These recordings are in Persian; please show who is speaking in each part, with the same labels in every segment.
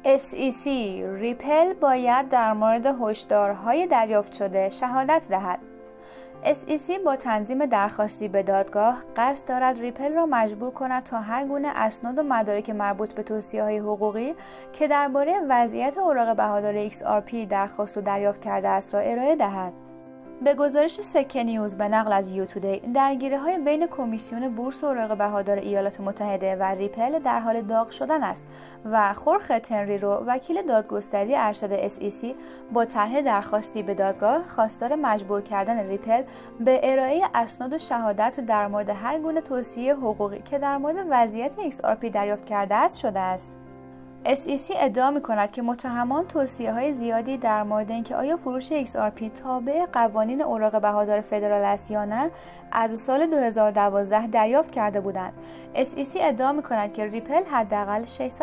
Speaker 1: SEC ریپل باید در مورد هشدارهای دریافت شده شهادت دهد. SEC با تنظیم درخواستی به دادگاه قصد دارد ریپل را مجبور کند تا هر گونه اسناد و مدارک مربوط به توصیه‌های حقوقی که درباره وضعیت اوراق بهادار XRP درخواست و دریافت کرده است را ارائه دهد. به گزارش سکه نیوز به نقل از یوتودی، درگیری‌های بین کمیسیون بورس اوراق بهادار ایالات متحده و ریپل در حال داغ شدن است و خورخ تنری رو وکیل دادگستری ارشد SEC با طرح درخواستی به دادگاه خواستار مجبور کردن ریپل به ارائه اسناد و شهادت در مورد هر گونه توصیه حقوقی که در مورد وضعیت XRP دریافت کرده است شده است. SEC ادعا می‌کند که متهمان توصیه‌های زیادی در مورد اینکه آیا فروش XRP تابع قوانین اوراق بهادار فدرال است یا نه از سال 2012 دریافت کرده بودند. SEC ادعا می‌کند که ریپل حداقل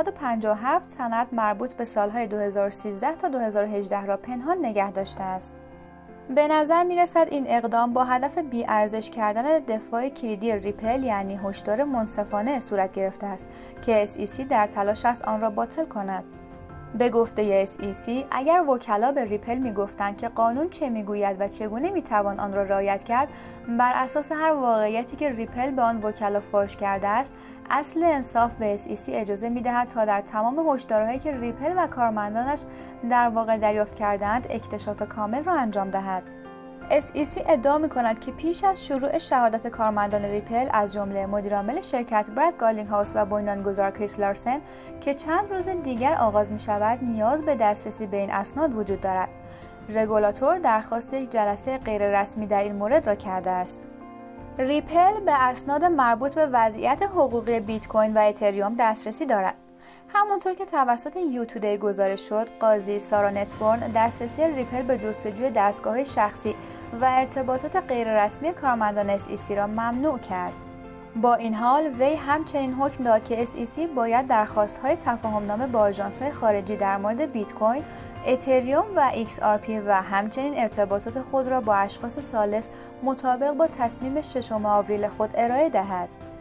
Speaker 1: 657 سند مربوط به سالهای 2013 تا 2018 را پنهان نگه داشته است. به نظر می‌رسد این اقدام با هدف بی‌ارزش کردن دفاع کلیدی ریپل یعنی هشدار منصفانه صورت گرفته است که SEC در تلاش است آن را باطل کند. به گفته SEC اگر وکلا به ریپل میگفتند که قانون چه میگوید و چگونه میتوان آن را رعایت کرد، بر اساس هر واقعیتی که ریپل به آن وکلا فاش کرده است، اصل انصاف به SEC اجازه میدهد تا در تمام هشدارهایی که ریپل و کارمندانش در واقع دریافت کردند اکتشاف کامل را انجام دهد. SEC ادعا می‌کند که پیش از شروع شهادت کارمندان ریپل از جمله مدیرعامل شرکت براد گالینگهاوس و بنیانگذار کریس لارسن که چند روز دیگر آغاز می‌شود نیاز به دسترسی به این اسناد وجود دارد. رگولاتور درخواست یک جلسه غیررسمی در این مورد را کرده است. ریپل به اسناد مربوط به وضعیت حقوقی بیت کوین و اتریوم دسترسی دارد. همانطور که توسط یوتودی گزارش شد، قاضی سارا نتبورن دسترسی ریپل به جستجوی دستگاه شخصی و ارتباطات غیررسمی کارمندان SEC را ممنوع کرد. با این حال، وی همچنین حکم داد که SEC باید درخواست‌های تفاهم‌نامه با آژانس‌های خارجی در مورد بیت کوین، اتریوم و XRP و همچنین ارتباطات خود را با اشخاص ثالث مطابق با تصمیم 6 آوریل خود ارائه دهد.